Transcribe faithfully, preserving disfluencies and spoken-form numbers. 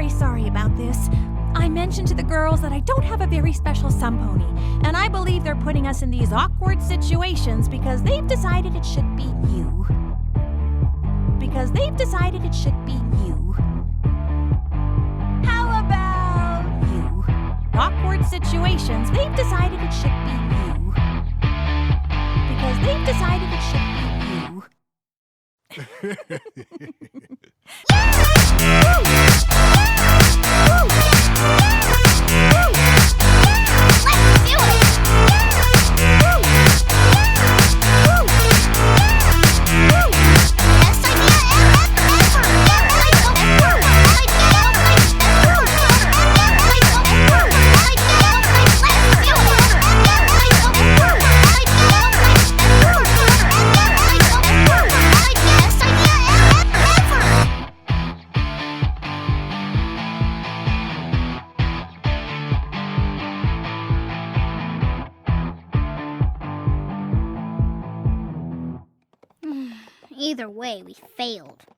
very sorry about this. I mentioned to the girls that I don't have a very special sun pony, and I believe they're putting us in these awkward situations because they've decided it should be you. Because they've decided it should be you. How about you? Awkward situations, they've decided it should be you. Because they've decided it should be you. Either way, we failed.